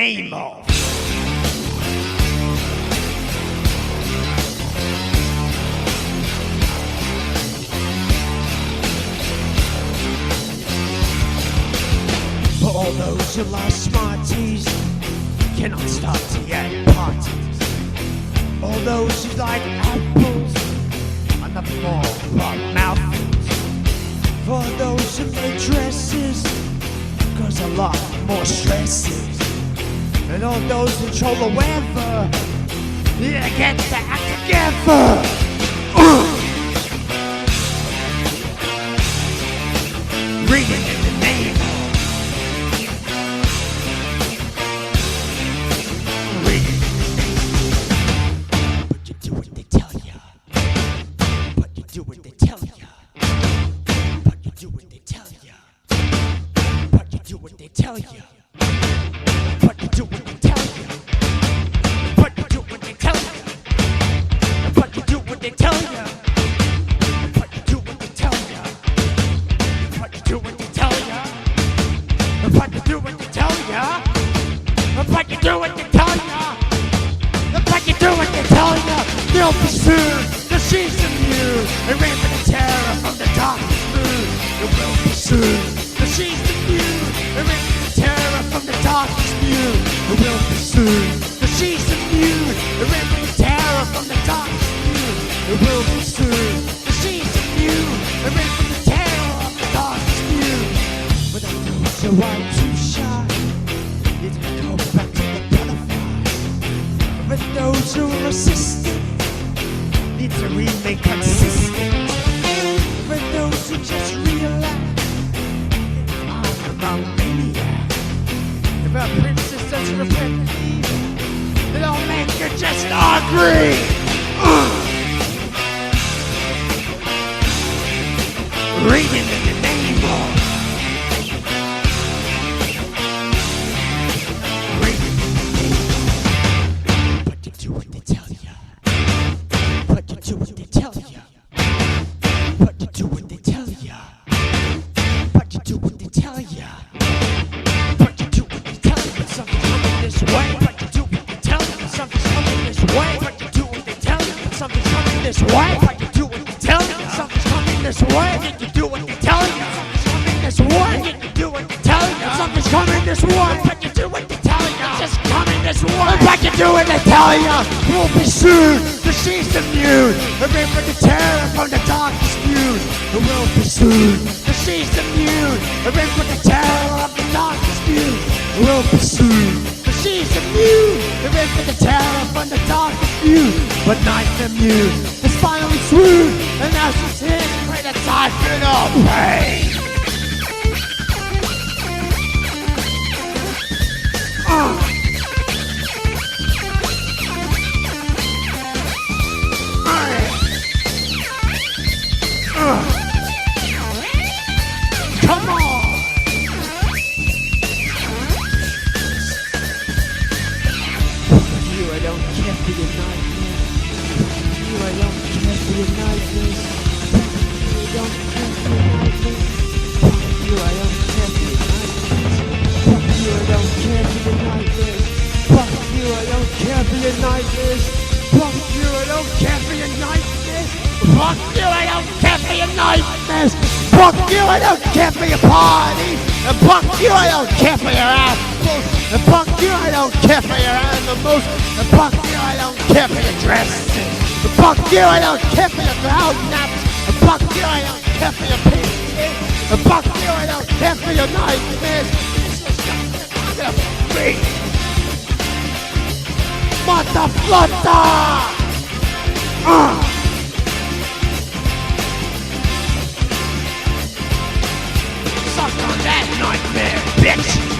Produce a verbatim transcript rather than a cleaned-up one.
name of? For all those who like Smarties, cannot stop tea at parties. All those who like apples, are nothing more but mouthfuls. For those who make dresses, cause a lot more stresses. And all those who control the weather, yeah, get the act together. Uh. Reading in the name of. Reading in the name of. But you do what they tell ya. But you do what they tell ya. But you do what they tell ya. But you do what they tell ya. But you do what they tell ya. But you do what they tell ya. But you do what they tell ya. But you do what they tell ya. But you do what they tell ya. But you do what they tell ya. But you do what they tell ya. But you do what they tell ya. They'll pursue the season you and rain for the terror from the darkest moon. It will pursue the season you and rain for the terror from the darkest moon. It will pursue the season you and rain for the terror from the darkest moon. It will pursue the season you and rain for the terror of the darkest moon. But I know it's a white too shy. You didn't go back to the butterflies. But those who are resistant need to remain consistent. For those who just realize I'm about maniac. If a princess doesn't reflect me, then I'll make her just agree. Uh. Reading in the name of. Reading in the name of. But you do what they tell ya. But you do what they tell ya. But you do what they tell ya. But you do what they tell ya. But you do what they tell ya. Something's coming this way. But you do what they tell ya. Something's coming this way. But you do what they tell ya. Something's coming this way. But you do what they tell ya. Something's coming this way. Did you do what they tell ya? Something's coming this way. Did you do what they tell ya? Something's coming this way. But you do what they tell ya. Just coming this way. But you do what they tell ya. We'll be soon. The she's immune. The rain for the terror from the darkest moon. The world be soon. The she's immune. The rain for the terror of the darkest moon. The world be soon. The she's immune. The rain for the terror from the darkest moon. But night immune is finally swooned. And now she's here to pray the typhoon of pain. Uh. Come on! Fuck you, I don't care for your nightmares. Fuck you, I don't care for your nightmares. Fuck you, I don't care for your nightmares. Fuck you, I don't care for your nightmares. Fuck you, I don't care for your nightmares. Fuck you, I don't care for your nightmares. Fuck you, I don't care for your nightmares. Fuck you, I don't care for your parties. And fuck you, I don't care for your assholes. And fuck you, I don't care for your animals. And fuck you, I don't care for your dresses. And fuck you, I don't care for your ground naps. And fuck you, I don't care for your pieces. And fuck you, I don't care for your nightmares. I'm gonna freak. Motherflutter! Uh. Suck on that nightmare, bitch!